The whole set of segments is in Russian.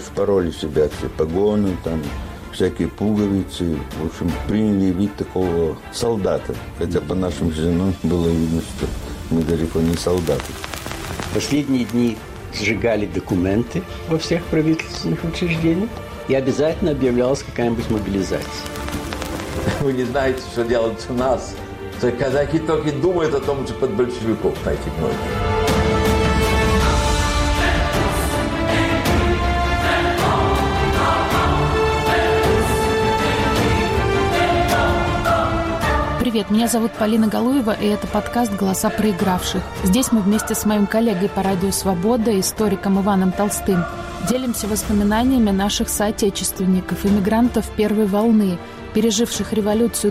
спороли себя все погоны, там, всякие пуговицы. В общем, приняли вид такого солдата. Хотя по нашим женам было видно, что мы далеко не солдаты. Последние дни сжигали документы во всех правительственных учреждениях, и обязательно объявлялась какая-нибудь мобилизация. Вы не знаете, что делать у нас. Казаки только думают о том, что под большевиков найти можно. Привет, меня зовут Полина Галуева, и это подкаст «Голоса проигравших». Здесь мы вместе с моим коллегой по радио «Свобода», историком Иваном Толстым, делимся воспоминаниями наших соотечественников, иммигрантов первой волны, переживших революцию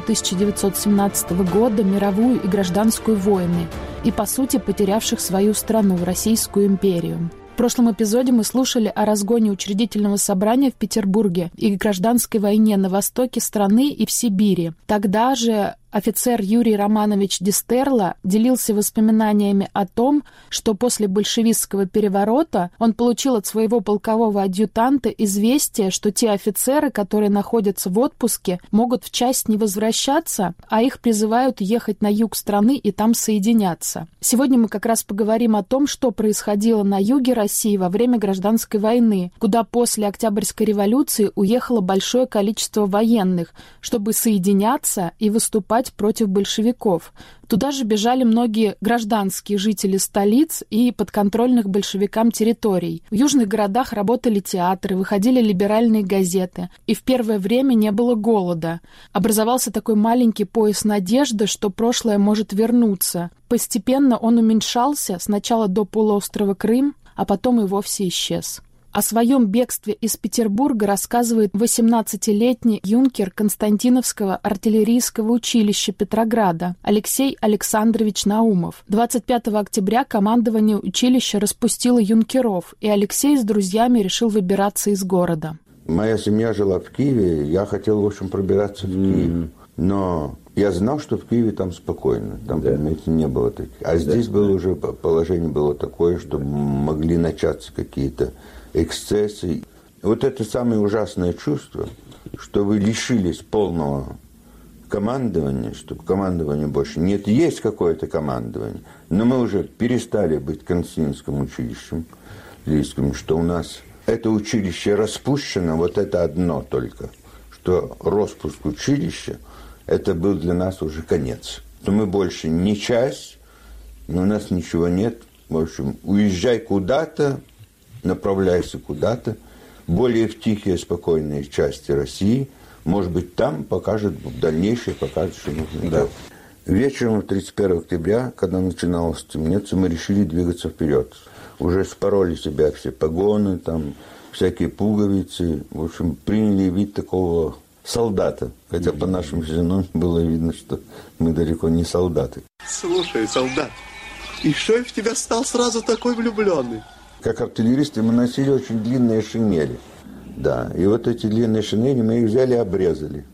1917 года, мировую и гражданскую войны, и, по сути, потерявших свою страну, Российскую империю. В прошлом эпизоде мы слушали о разгоне учредительного собрания в Петербурге и гражданской войне на востоке страны и в Сибири. Тогда же офицер Юрий Романович Дистерло делился воспоминаниями о том, что после большевистского переворота он получил от своего полкового адъютанта известие, что те офицеры, которые находятся в отпуске, могут в часть не возвращаться, а их призывают ехать на юг страны и там соединяться. Сегодня мы как раз поговорим о том, что происходило на юге России во время гражданской войны, куда после Октябрьской революции уехало большое количество военных, чтобы соединяться и выступать против большевиков. Туда же бежали многие гражданские жители столиц и подконтрольных большевикам территорий. В южных городах работали театры, выходили либеральные газеты. И в первое время не было голода. Образовался такой маленький пояс надежды, что прошлое может вернуться. Постепенно он уменьшался, сначала до полуострова Крым, а потом и вовсе исчез. О своем бегстве из Петербурга рассказывает 18-летний юнкер Константиновского артиллерийского училища Петрограда Алексей Александрович Наумов. 25 октября командование училища распустило юнкеров, и Алексей с друзьями решил выбираться из города. Моя семья жила в Киеве, я хотел, в общем, пробираться в Киев. Но я знал, что в Киеве там спокойно, там, понимаете, не было таких. А здесь было уже, положение было такое, что могли начаться какие-то эксцессы. Вот это самое ужасное чувство, что вы лишились полного командования, что командования больше нет. Есть какое-то командование, но мы уже перестали быть Константиновским училищем, что у нас это училище распущено, вот это одно только, что распуск училища, это был для нас уже конец. Что мы больше не часть, но у нас ничего нет. В общем, уезжай куда-то, направляйся куда-то, более в тихие, спокойные части России. Может быть, там в дальнейшем покажет, что нужно делать. Вечером 31 октября, когда начиналось темнеться, мы решили двигаться вперед. Уже спороли себя все погоны, там, всякие пуговицы. В общем, приняли вид такого солдата. Хотя по нашим женам было видно, что мы далеко не солдаты. Слушай, солдат, и что я в тебя стал сразу такой влюбленный? Как артиллеристы мы носили очень длинные шинели. Да, и вот эти длинные шинели мы их взяли и обрезали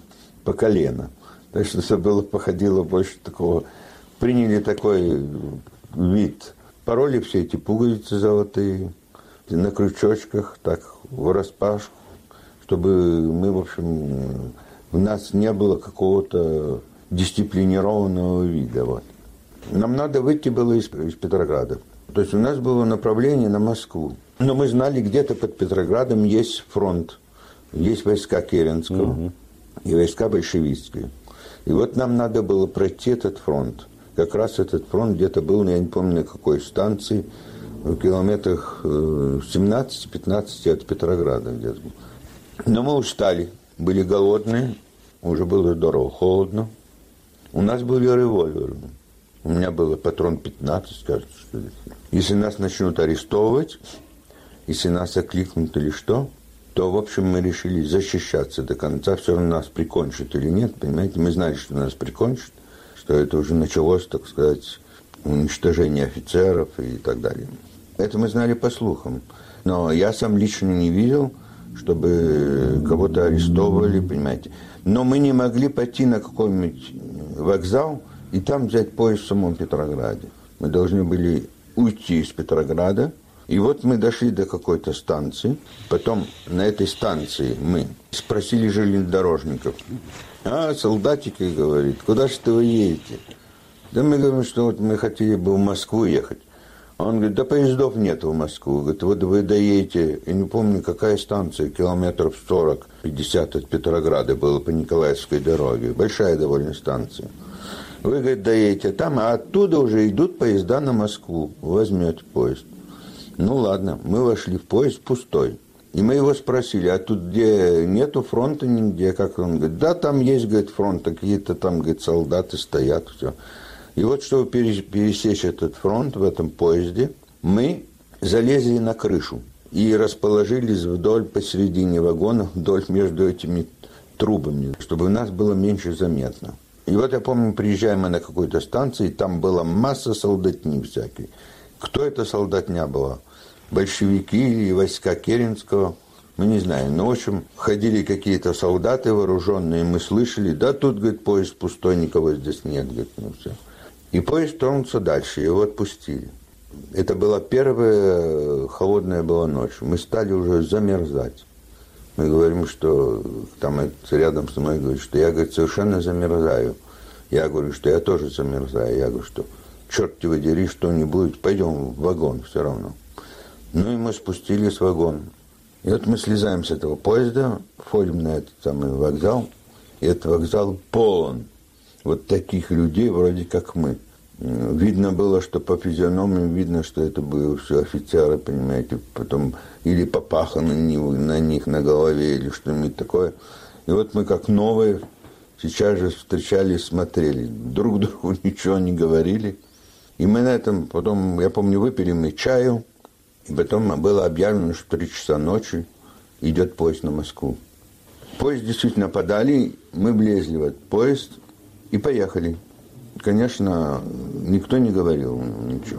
по колено. Так что все походило больше такого. Приняли такой вид. Пороли все эти пуговицы золотые на крючочках, так враспашку, чтобы мы, в общем, у нас не было какого-то дисциплинированного вида. Вот. Нам надо выйти было из Петрограда. То есть у нас было направление на Москву. Но мы знали, где-то под Петроградом есть фронт. Есть войска Керенского и войска большевистские. И вот нам надо было пройти этот фронт. Как раз этот фронт где-то был, я не помню на какой станции, в километрах 17-15 от Петрограда где-то. Но мы устали, были голодные, уже было здорово холодно. У нас были револьверы. У меня было патрон 15, кажется, что ли. Если нас начнут арестовывать, если нас окликнут или что, то, в общем, мы решили защищаться до конца. Все равно нас прикончат или нет, понимаете? Мы знали, что нас прикончат, что это уже началось, так сказать, уничтожение офицеров и так далее. Это мы знали по слухам. Но я сам лично не видел, чтобы кого-то арестовывали, понимаете. Но мы не могли пойти на какой-нибудь вокзал и там взять поезд в самом Петрограде. Мы должны были уйти из Петрограда, И вот мы дошли до какой-то станции. Потом на этой станции мы спросили железнодорожников. Солдатики, говорит, куда же вы едете? Да мы говорим, что вот мы хотели бы в Москву ехать. Он говорит, да поездов нет в Москву. Говорит, вот вы доедете, я не помню, какая станция, километров 40-50 от Петрограда было по Николаевской дороге. Большая довольно станция. Вы, говорит, доедете там, а оттуда уже идут поезда на Москву. Возьмете поезд. Ну ладно, мы вошли в поезд пустой. И мы его спросили, а тут где нету фронта нигде? Как он говорит, да, там есть, говорит, фронт, какие-то там, говорит, солдаты стоят, все. И вот, чтобы пересечь этот фронт в этом поезде, мы залезли на крышу и расположились вдоль посередине вагона, вдоль между этими трубами, чтобы нас было меньше заметно. И вот я помню, приезжаем мы на какую-то станцию, и там была масса солдатни всякой. Кто эта солдатня была? Большевики или войска Керенского? Мы не знаем. Но, в общем, ходили какие-то солдаты вооруженные, мы слышали, да тут, говорит, поезд пустой, никого здесь нет, говорит, ну все. И поезд тронулся дальше, его отпустили. Это была первая холодная была ночь. Мы стали уже замерзать. Мы говорим, что там рядом со мной говорит, что я, говорит, совершенно замерзаю. Я говорю, что я тоже замерзаю. Я говорю, что черт тебя дери, что-нибудь, пойдем в вагон все равно. Ну и мы спустились в вагон. И вот мы слезаем с этого поезда, входим на этот самый вокзал, и этот вокзал полон вот таких людей, вроде как мы. Видно было, что по физиономиям видно, что это были все офицеры, понимаете, потом или папаха на них на голове, или что-нибудь такое. И вот мы как новые сейчас же встречались, смотрели, друг другу ничего не говорили. И мы на этом потом, я помню, выпили мы чаю, и потом было объявлено, что 3 часа ночи идет поезд на Москву. Поезд действительно подали, мы влезли в этот поезд и поехали. Конечно, никто не говорил ничего.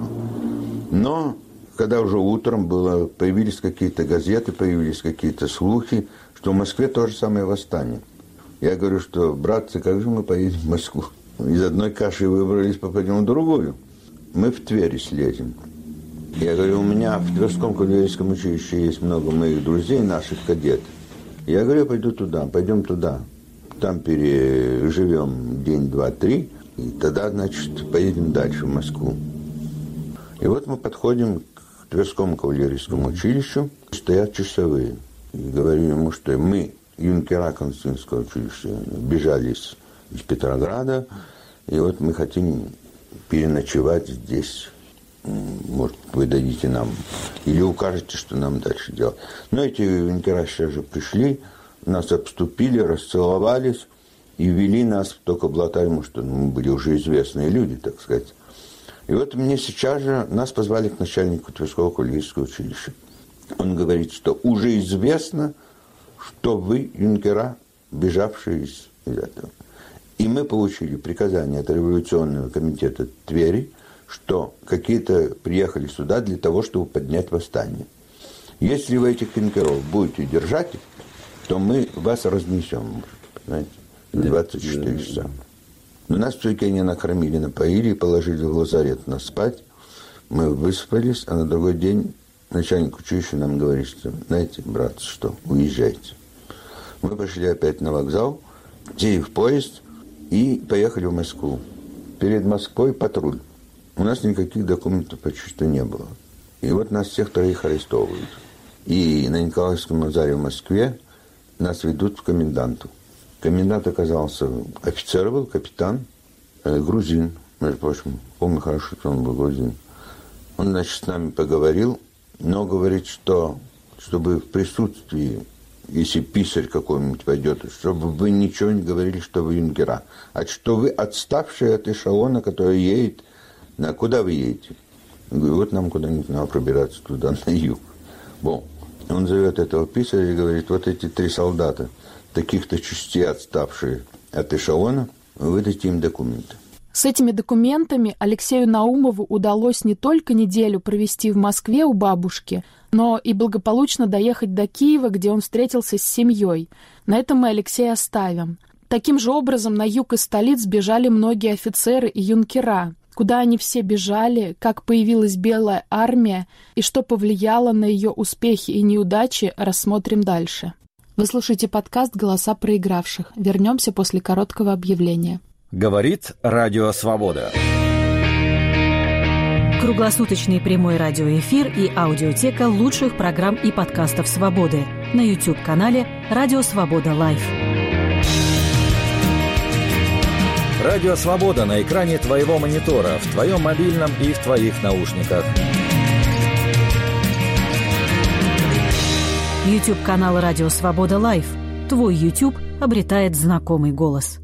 Но когда уже утром появились какие-то газеты, появились какие-то слухи, что в Москве то же самое восстание. Я говорю, что, братцы, как же мы поедем в Москву? Из одной каши выбрались, попадем в другую. Мы в Тверь слезем. Я говорю, у меня в Тверском кавалерийском училище есть много моих друзей, наших кадетов. Я говорю, пойду туда, пойдем туда. Там переживем день, 2, 3, и тогда, значит, поедем дальше в Москву. И вот мы подходим к Тверскому кавалерийскому училищу, стоят часовые. И говорю ему, что мы, юнкера Константинского училища, бежали из Петрограда, и вот мы хотим переночевать здесь. Может, вы дадите нам, или укажете, что нам дальше делать. Но эти юнкера сейчас же пришли, нас обступили, расцеловались и вели нас только благодаря тому, что мы были уже известные люди, так сказать. И вот мне сейчас же нас позвали к начальнику Тверского кавалерийского училища. Он говорит, что уже известно, что вы юнкера, бежавшие из этого. И мы получили приказание от революционного комитета Твери, что какие-то приехали сюда для того, чтобы поднять восстание. Если вы этих юнкеров будете держать, то мы вас разнесем, знаете, 24 часа. Но нас все-таки они накормили, напоили и положили в лазарет нас спать. Мы выспались, а на другой день начальник училища нам говорит, что, знаете, брат, что, уезжайте. Мы пошли опять на вокзал, сели в поезд и поехали в Москву. Перед Москвой патруль. У нас никаких документов почти что не было. И вот нас всех троих арестовывают. И на Николаевском базаре в Москве нас ведут к коменданту. Комендант оказался офицер, был капитан, грузин, между прочим. Помню хорошо, что он был грузин. Он, значит, с нами поговорил, но говорит, что чтобы в присутствии, если писарь какой-нибудь пойдет, чтобы вы ничего не говорили, что вы юнкера, а что вы отставшие от эшелона, который едет. Куда вы едете? Я говорю, вот нам куда-нибудь надо пробираться туда, на юг. Он зовет этого писаря и говорит, вот эти 3 солдата, таких-то частей отставшие от эшелона, выдайте им документы. С этими документами Алексею Наумову удалось не только неделю провести в Москве у бабушки, но и благополучно доехать до Киева, где он встретился с семьей. На этом мы Алексея оставим. Таким же образом на юг из столиц бежали многие офицеры и юнкера. Куда они все бежали, как появилась Белая армия и что повлияло на ее успехи и неудачи, рассмотрим дальше. Вы слушаете подкаст «Голоса проигравших». Вернемся после короткого объявления. Говорит Радио Свобода. Круглосуточный прямой радиоэфир и аудиотека лучших программ и подкастов «Свободы» на YouTube-канале «Радио Свобода Лайв». Радио Свобода на экране твоего монитора, в твоем мобильном и в твоих наушниках. YouTube-канал «Радио Свобода Лайв». Твой YouTube обретает знакомый голос.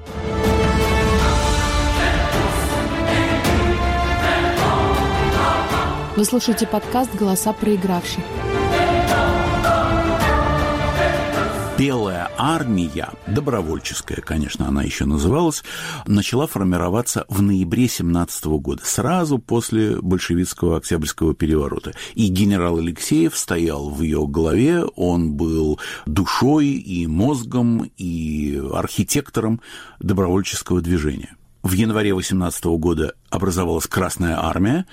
Вы слушаете подкаст «Голоса проигравших». Белая армия, добровольческая, конечно, она еще называлась, начала формироваться в ноябре 1917 года, сразу после большевистского Октябрьского переворота. И генерал Алексеев стоял в ее главе, он был душой и мозгом, и архитектором добровольческого движения. В январе 18 года образовалась Красная армия,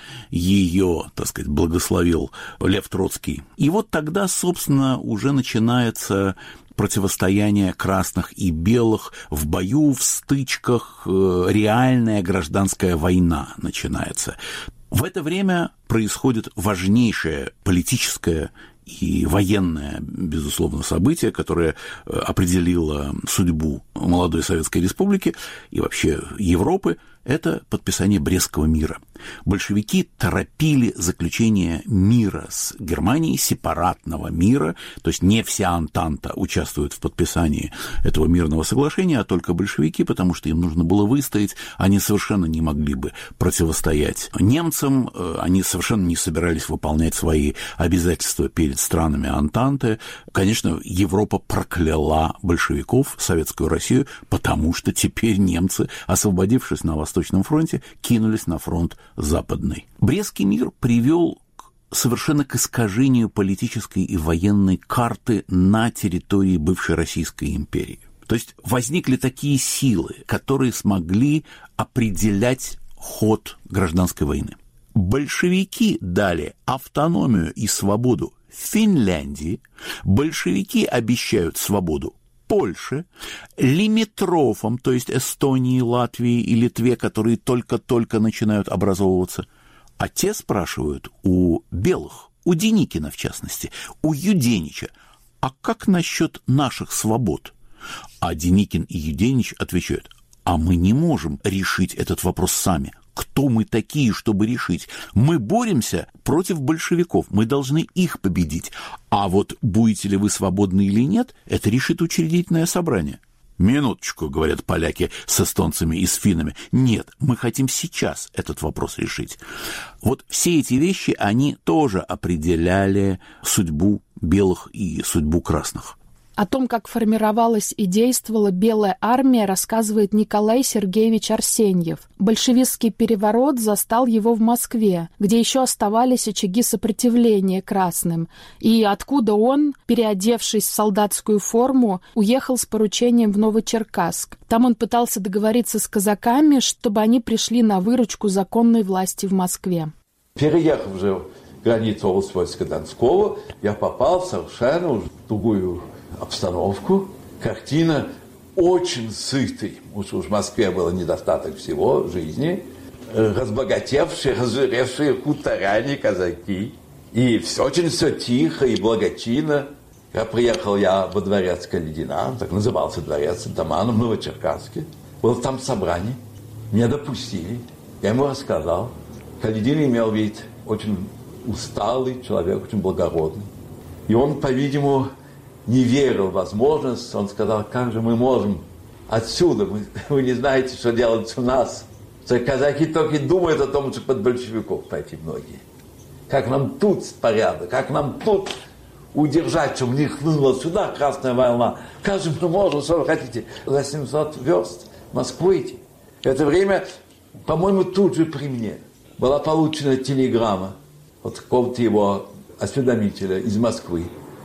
ее, так сказать, благословил Лев Троцкий. И вот тогда, собственно, уже начинается противостояние красных и белых в бою, в стычках, реальная гражданская война начинается. В это время происходит важнейшее политическое и военное, безусловно, событие, которое определило судьбу молодой Советской Республики и вообще Европы, это подписание Брестского мира. Большевики торопили заключение мира с Германией, сепаратного мира, то есть не вся Антанта участвует в подписании этого мирного соглашения, а только большевики, потому что им нужно было выстоять, они совершенно не могли бы противостоять немцам, они совершенно не собирались выполнять свои обязательства перед странами Антанты. Конечно, Европа прокляла большевиков, Советскую Россию, потому что теперь немцы, освободившись на Восточном фронте, кинулись на фронт Западный. Брестский мир привел совершенно к искажению политической и военной карты на территории бывшей Российской империи. То есть возникли такие силы, которые смогли определять ход гражданской войны. Большевики дали автономию и свободу Финляндии, большевики обещают свободу Польше, лимитрофам, то есть Эстонии, Латвии и Литве, которые только-только начинают образовываться. А те спрашивают у белых, у Деникина в частности, у Юденича, а как насчет наших свобод? А Деникин и Юденич отвечают, а мы не можем решить этот вопрос сами. Кто мы такие, чтобы решить? Мы боремся против большевиков, мы должны их победить. А вот будете ли вы свободны или нет, это решит учредительное собрание. Минуточку, говорят поляки с эстонцами и с финнами. Нет, мы хотим сейчас этот вопрос решить. Вот все эти вещи, они тоже определяли судьбу белых и судьбу красных. О том, как формировалась и действовала Белая армия, рассказывает Николай Сергеевич Арсеньев. Большевистский переворот застал его в Москве, где еще оставались очаги сопротивления красным, и откуда он, переодевшись в солдатскую форму, уехал с поручением в Новочеркасск. Там он пытался договориться с казаками, чтобы они пришли на выручку законной власти в Москве. Переехав же границу Усть-Донского, я попал в совершенно уже другую обстановку. Картина очень сытой. Уж в Москве было недостаток всего жизни. Разбогатевшие, разжиревшие хуторяне, казаки. И очень все тихо и благочинно. Приехал я во дворец Каледина, так назывался дворец Тамана в Новочеркасске. Было там собрание. Меня допустили. Я ему рассказал. Каледин имел вид очень усталый человек, очень благородный. И он, по-видимому, не верил в возможность, он сказал, как же мы можем отсюда, вы не знаете, что делать у нас. Казаки только думают о том, что под большевиков пойти многие. Как нам тут порядок, как нам тут удержать, чтобы не хлынула сюда Красная волна. Как же мы можем, что вы хотите, за 700 верст в Москву идти? В это время, по-моему, тут же при мне была получена телеграмма от какого-то его осведомителя из Москвы,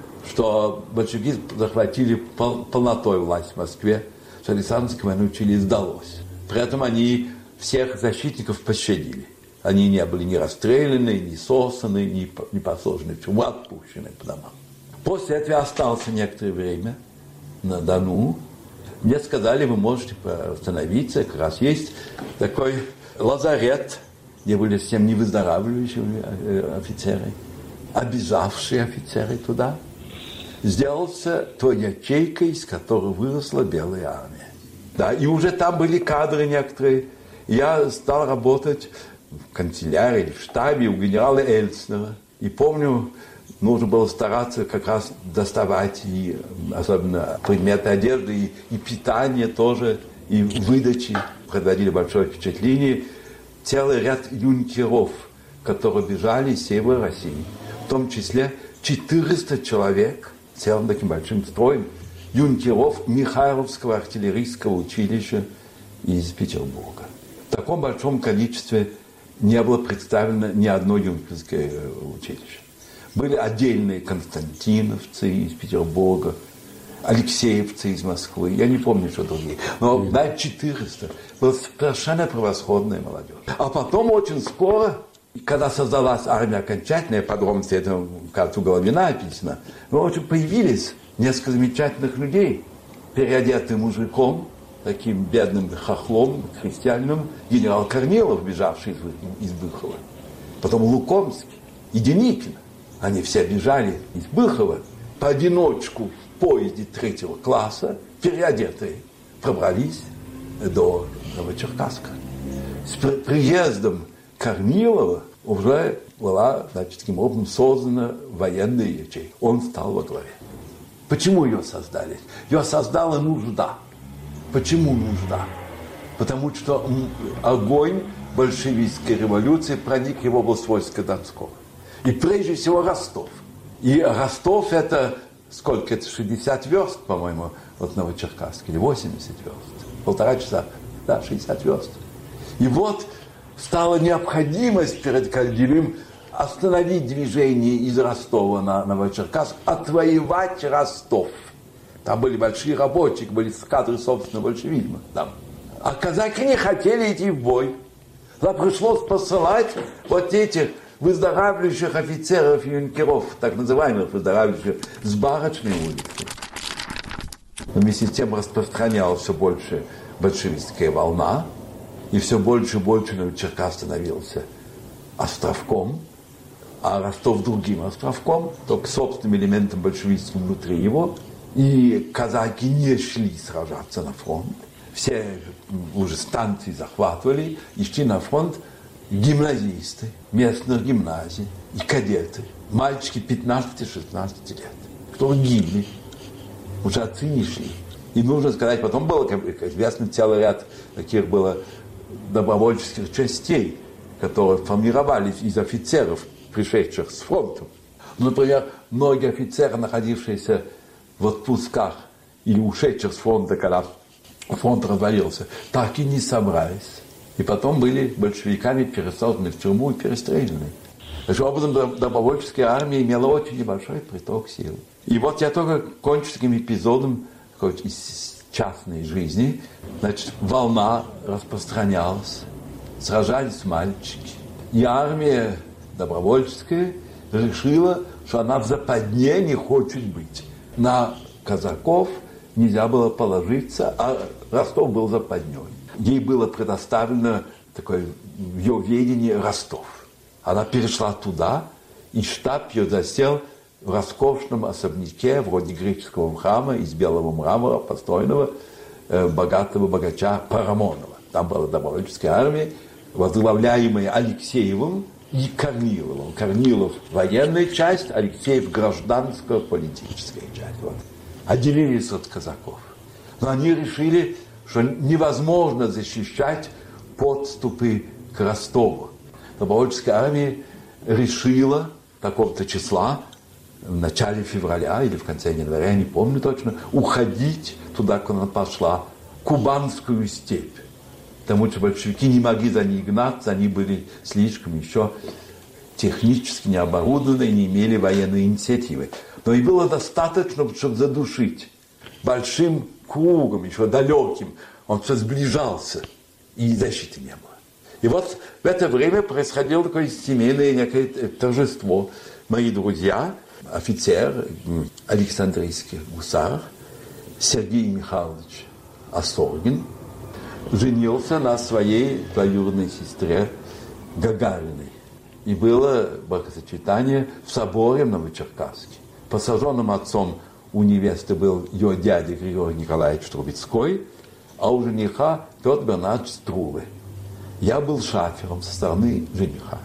что большевики захватили полнотой власть в Москве, что Александровской войны учили сдалось. При этом они всех защитников пощадили. Они не были ни расстреляны, ни сосаны, ни посажены в тюрьму, отпущены по домам. После этого я остался некоторое время на Дону. Мне сказали, вы можете остановиться, как раз есть такой лазарет, где были совсем не выздоравливающие офицеры, обижавшие офицеры туда. Сделался той ячейкой, из которой выросла Белая армия. Да, и уже там были кадры некоторые. Я стал работать в канцелярии или в штабе у генерала Эльцнера. И помню, нужно было стараться как раз доставать и особенно предметы одежды, и питание тоже, и выдачи. Производили большое впечатление. Целый ряд юнкеров, которые бежали из севера России. В том числе 400 человек целым таким большим строем юнкеров Михайловского артиллерийского училища из Петербурга. В таком большом количестве не было представлено ни одно юнкерское училище. Были отдельные константиновцы из Петербурга, алексеевцы из Москвы, я не помню, что другие. Но 400. Была совершенно превосходная молодежь. А потом очень скоро, когда создалась армия окончательная, подробности этого, кажется, у Головина описано, появились несколько замечательных людей, переодетым мужиком, таким бедным хохлом, христианином, генерал Корнилов, бежавший из Быхова, потом Лукомский и Деникин. Они все бежали из Быхова поодиночку в поезде 3-го класса, переодетые, пробрались до Новочеркасска. С приездом Корнилова уже была, таким образом создана военная ячейка. Он стал во главе. Почему ее создали? Ее создала нужда. Почему нужда? Потому что огонь большевистской революции проник в область войска Донского. И прежде всего Ростов. И Ростов это, сколько это, 60 верст, по-моему, от Новочеркасска, или 80 верст. 1,5 часа, да, 60 верст. И вот стала необходимость перед Кальдиным остановить движение из Ростова на Новочеркасск, отвоевать Ростов. Там были большие рабочие, были кадры собственного большевизма. Там. А казаки не хотели идти в бой. Тогда пришлось посылать вот этих выздоравливающих офицеров и юнкеров, так называемых выздоравливающих, с Барочной улицы. Но вместе с тем распространялась все больше большевистская волна, и все больше и больше Новочеркасск становился островком, а Ростов другим островком, только собственным элементом большевистским внутри его. И казаки не шли сражаться на фронт. Все уже станции захватывали и шли на фронт гимназисты местных гимназий и кадеты, мальчики 15-16 лет, которые гибли, уже отцы не шли. И нужно сказать, потом было, как известно, целый ряд таких было добровольческих частей, которые формировались из офицеров, пришедших с фронтом. Например, многие офицеры, находившиеся в отпусках или ушедших с фронта, когда фронт развалился, так и не собрались. И потом были большевиками пересажены в тюрьму и перестреляны. Таким образом, добровольческая армия имела очень небольшой приток сил. И вот я только кончу таким эпизодом из частной жизни. Значит, волна распространялась, сражались мальчики. И армия добровольческая решила, что она в западне не хочет быть. На казаков нельзя было положиться, а Ростов был западней. Ей было предоставлено такое в ее ведении Ростов. Она перешла туда, и штаб ее засел в роскошном особняке, вроде греческого храма, из белого мрамора, построенного богатого богача Парамонова. Там была добровольческая армия, возглавляемая Алексеевым и Корниловым. Корнилов – военная часть, Алексеев – гражданская политическая часть. Вот. Отделились от казаков. Но они решили, что невозможно защищать подступы к Ростову. Добровольческая армия решила такого-то числа, в начале февраля или в конце января, я не помню точно, уходить туда, куда она пошла, Кубанскую степь. Потому что большевики не могли за ней гнаться, они были слишком еще технически не оборудованы и не имели военной инициативы. Но и было достаточно, чтобы задушить большим кругом, еще далеким. Он все сближался, и защиты не было. И вот в это время происходило такое семейное некое торжество. Мои друзья, офицер Александрийских гусар Сергей Михайлович Осоргин, женился на своей двоюродной сестре Гагариной. И было бракосочетание в соборе в Новочеркасске. Посаженным отцом у невесты был ее дядя Григорий Николаевич Трубецкой, а у жениха Петр Бернардович Струве. Я был шафером со стороны жениха.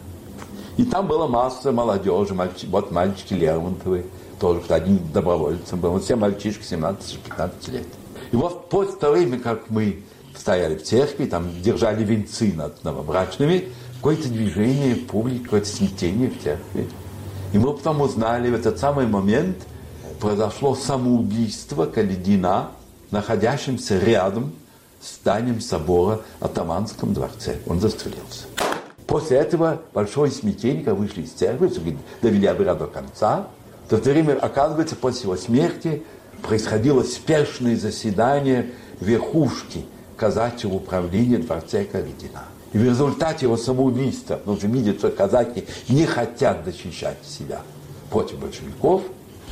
И там была масса молодежи, вот мальчики Лермонтовы, тоже один добровольцем был, все мальчишки 17-15 лет. И вот после того времени, как мы стояли в церкви, там держали венцы над новобрачными, какое-то движение в публике, какое-то смятение в церкви. И мы потом узнали, в этот самый момент произошло самоубийство Каледина, находящимся рядом с зданием собора в Атаманском дворце. Он застрелился. После этого большое смятение, когда вышли из церкви, довели обряд до конца. В то время, оказывается, после его смерти происходило спешное заседание верхушки казачьего управления дворца Каледина. И в результате его самоубийства, нужно видеть, что казаки не хотят защищать себя против большевиков,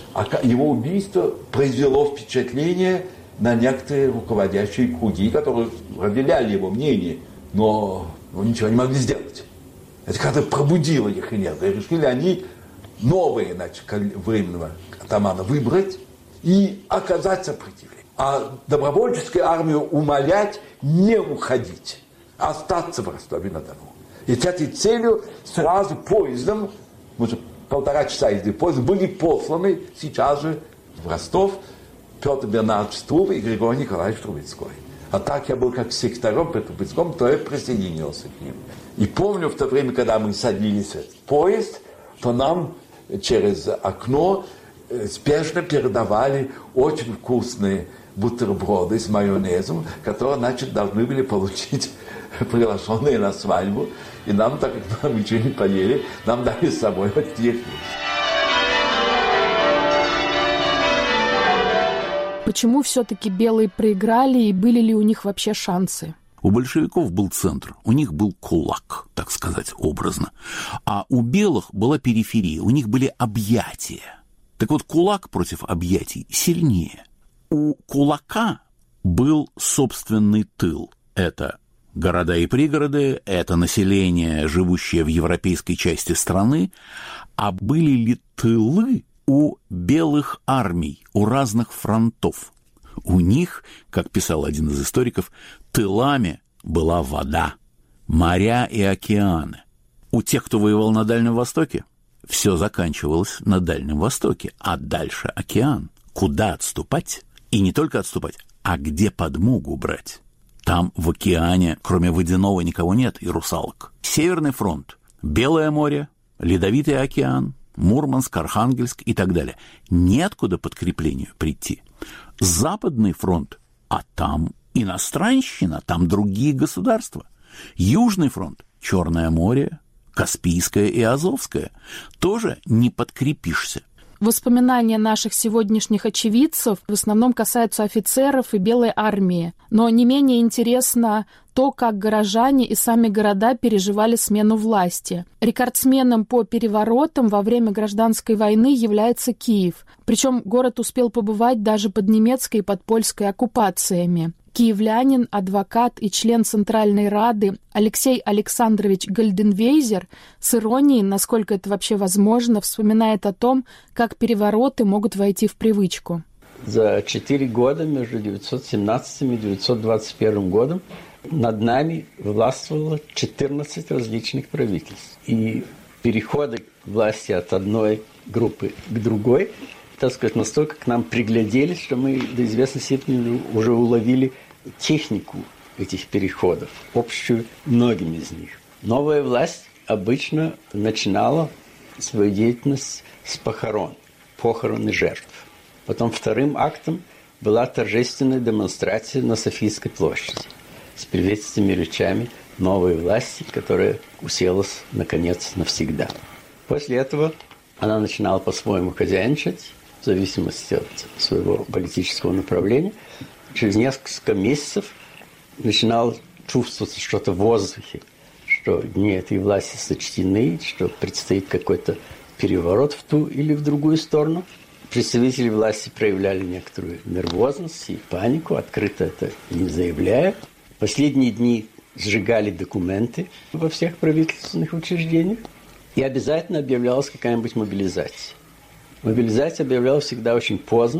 его убийство произвело впечатление на некоторые руководящие круги, которые разделяли его мнение, но ничего не могли сделать. Это как-то пробудило их энергию. Решили они новые, временного атамана выбрать и оказать сопротивление. А добровольческую армию умолять не уходить, а остаться в Ростове-на-Дону. И с этой целью сразу поездом, может, 1,5 часа езды поезд, были посланы сейчас же в Ростов Петр Бернардович Струве и Григорий Николаевич Трубецкой. А так я был как секретарем при Трубецком, то я присоединился к ним. И помню, в то время, когда мы садились в поезд, то нам через окно спешно передавали очень вкусные бутерброды с майонезом, которые, значит, должны были получить приглашенные на свадьбу. И нам, так как мы ничего не поели, нам дали с собой вот их. Почему все-таки белые проиграли и были ли у них вообще шансы? У большевиков был центр, у них был кулак, так сказать, образно. А у белых была периферия, у них были объятия. Так вот, кулак против объятий сильнее. У кулака был собственный тыл. Это города и пригороды, это население, живущее в европейской части страны. А были ли тылы у белых армий, у разных фронтов? У них, как писал один из историков, тылами была вода, моря и океаны. У тех, кто воевал на Дальнем Востоке, все заканчивалось на Дальнем Востоке, а дальше океан. Куда отступать? И не только отступать, а где подмогу брать? Там в океане, кроме водяного, никого нет и русалок. Северный фронт, Белое море, Ледовитый океан, Мурманск, Архангельск и так далее. Неоткуда подкреплению прийти. Западный фронт, а там иностранщина, там другие государства. Южный фронт, Черное море, Каспийское и Азовское. Тоже не подкрепишься. Воспоминания наших сегодняшних очевидцев в основном касаются офицеров и Белой армии. Но не менее интересно то, как горожане и сами города переживали смену власти. Рекордсменом по переворотам во время гражданской войны является Киев. Причем город успел побывать даже под немецкой и под польской оккупациями. Киевлянин, адвокат и член Центральной Рады Алексей Александрович Гальденвейзер с иронией, насколько это вообще возможно, вспоминает о том, как перевороты могут войти в привычку. За 4 года между 1917 и 1921 годом над нами властвовало 14 различных правительств. И переходы власти от одной группы к другой, так сказать, настолько к нам пригляделись, что мы до известной степени уже уловили технику этих переходов, общую многим из них. Новая власть обычно начинала свою деятельность с похорон и жертв. Потом вторым актом была торжественная демонстрация на Софийской площади с приветственными речами новой власти, которая уселась, наконец, навсегда. После этого она начинала по-своему хозяйничать, в зависимости от своего политического направления. Через несколько месяцев начинало чувствоваться что-то в воздухе, что дни этой власти сочтены, что предстоит какой-то переворот в ту или в другую сторону. Представители власти проявляли некоторую нервозность и панику, открыто это не заявляя. Последние дни сжигали документы во всех правительственных учреждениях, и обязательно объявлялась какая-нибудь мобилизация. Мобилизация объявлялась всегда очень поздно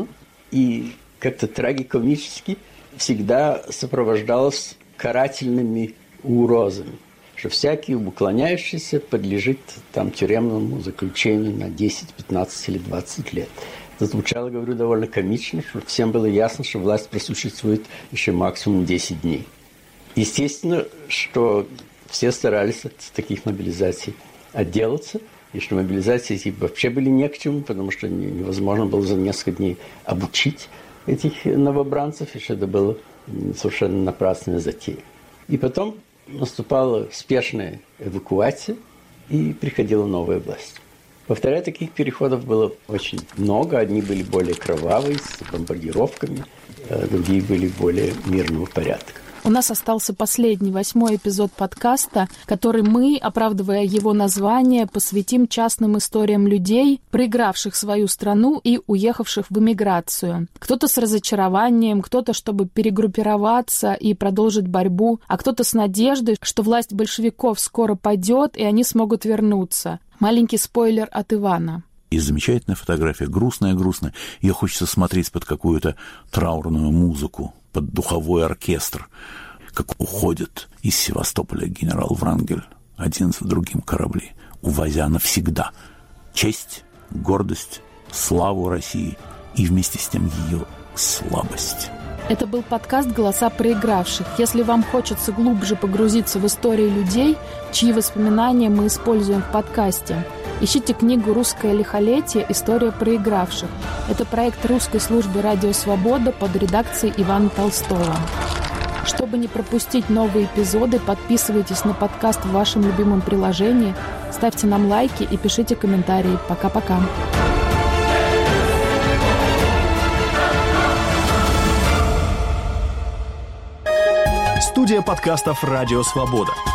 и как-то трагикомически всегда сопровождалась карательными угрозами, что всякий уклоняющийся подлежит там тюремному заключению на 10, 15 или 20 лет. Это звучало, говорю, довольно комично, что всем было ясно, что власть просуществует еще максимум 10 дней. Естественно, что все старались от таких мобилизаций отделаться, и что мобилизации эти вообще были не к чему, потому что невозможно было за несколько дней обучить этих новобранцев, и что это было совершенно напрасная затея. И потом наступала спешная эвакуация, и приходила новая власть. Повторяю, таких переходов было очень много. Одни были более кровавые, с бомбардировками, другие были более мирного порядка. У нас остался последний, 8-й эпизод подкаста, который мы, оправдывая его название, посвятим частным историям людей, проигравших свою страну и уехавших в эмиграцию. Кто-то с разочарованием, кто-то, чтобы перегруппироваться и продолжить борьбу, а кто-то с надеждой, что власть большевиков скоро падет, и они смогут вернуться. Маленький спойлер от Ивана. И замечательная фотография, грустная. Ее хочется смотреть под какую-то траурную музыку, под духовой оркестр, как уходит из Севастополя генерал Врангель один за другим корабли, увозя навсегда честь, гордость, славу России и вместе с тем ее слабость. Это был подкаст «Голоса проигравших». Если вам хочется глубже погрузиться в истории людей, чьи воспоминания мы используем в подкасте, ищите книгу «Русское лихолетие. История проигравших». Это проект русской службы «Радио Свобода» под редакцией Ивана Толстого. Чтобы не пропустить новые эпизоды, подписывайтесь на подкаст в вашем любимом приложении, ставьте нам лайки и пишите комментарии. Пока-пока. Студия подкастов «Радио Свобода».